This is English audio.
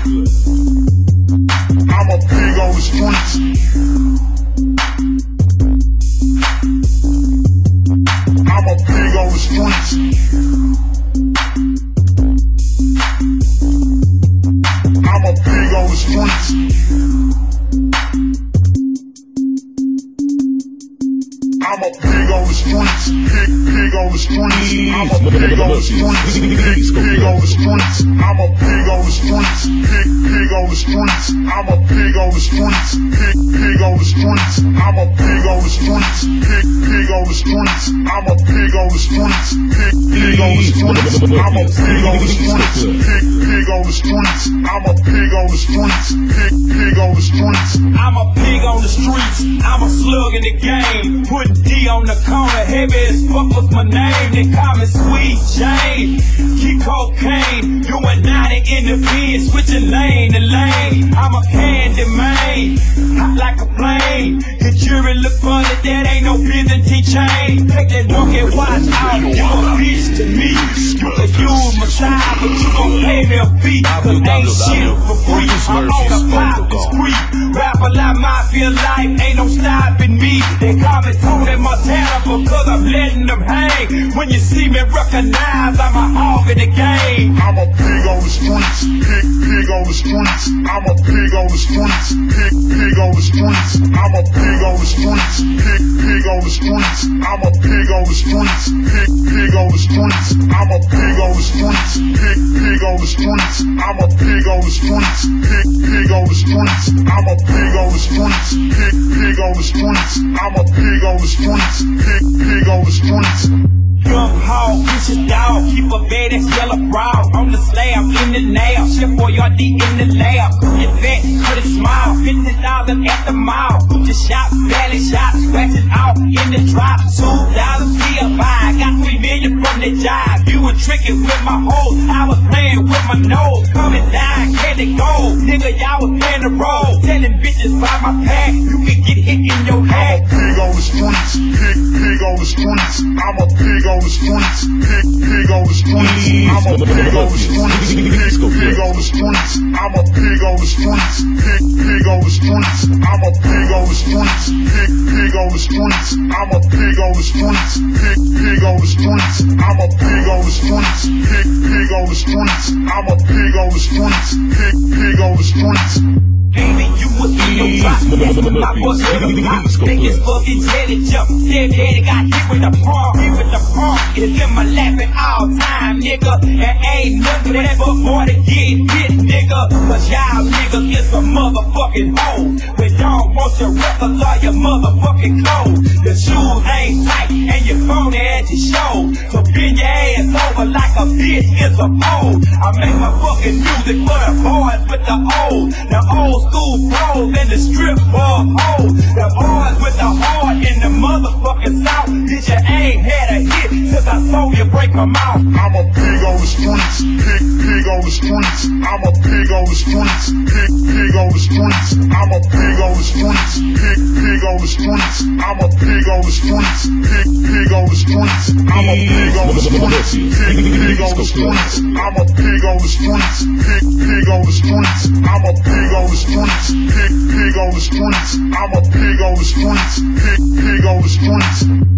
I'm a pig on the streets. I'm a pig on the streets. I'm a pig on the streets. I'm a pig on the streets, pig on the streets. I'm a pig on the streets, pig on the streets. I'm a pig on the streets, pig on the streets. I'm a pig on the streets, pig on the streets. I'm a pig on the streets, pig on the streets. I'm a pig on the streets, pig on the streets. I'm a pig on the streets, pig on the streets. I'm a pig on the streets, pig on the streets. I'm a pig on the streets. I'm a slug in the game. Put D on the corner, heavy as fuck was my name. They call me Sweet Jane. Keep cocaine, doing 90 in the pen, switching lane to lane. I'm a candy man, hot like a plane. The jury look funny, that ain't no Byzantine chain. Take that donkey watch out, you a bitch to me. You can use my style, but you gon' pay me a fee. Cause ain't shit for free. I'm on a pop, the street. Rapper like mafia life, ain't no stopping me. They call me Tony Montana because I'm letting them hang. When you see me recognize, I'm a hog in the game. I'm a pig on the streets, pig on the streets. I'm a pig on the streets, pig on the streets. I'm a pig on the streets, pig on the streets. I'm a pig on the streets, pig on the streets. I'm a pig on the streets, pig on the streets. I'm a pig on the streets, pig on the streets. I'm a pig on the streets, pig on the streets. I'm a pig on the streets, pig on the streets. Young hog, push a dog, keep a bad ass yellow brow on the slab, in the nail, Chef Boyardee in the lab. Get fat, cut it smile, $50 at the mall. Put your shop, valley shop, scratch it out in the drop. 2,000 CFI, got 3 million from the job. You were tricking with my hoes, I was playing with my nose. Coming down, candy gold, nigga, y'all was playing the role. Telling bitches by my pack, you can get hit in your head. Pig on the streets, pig on the streets. I'm a pig on the streets, pig on the streets. I'm a pig on the streets, pig on the streets. I'm a pig on the streets, pig on the streets. I'm a pig on the streets, pig on the streets. I'm a pig on the streets, pig on the streets. I'm a pig on the streets, pig on the streets. I'm a pig on the streets, pig on the streets. Baby, you was in your drop. That's when my bus hit the pop. Biggest fucking jelly jump. Said daddy got hit with the palm. Hit with the palm. It's in my laughing all time, nigga. And ain't nothing but more to get hit, nigga. Cause y'all niggas is some motherfucking hoes. We don't want your records or your motherfucking clothes. The shoes ain't tight and your phone at your show. So bend your ass over like a bitch is a pole. I make my fucking music for the boys with the old. The old school pros and the strip ball hoes. The boys with the heart in the motherfucking south. Bitch, you ain't had a hit since I saw you break my mouth. I'm a pig on the streets, pig on the streets. I'm a pig on the streets, pig on the streets. I'm a pig on the streets, pig on the streets. I'm a pig on the streets, pig on the streets. I'm a pig on the streets, pig on the streets. I'm a pig on the streets, pig on the streets. I'm a pig on the streets, pig on the streets. I'm a pig on the streets, pig on the streets.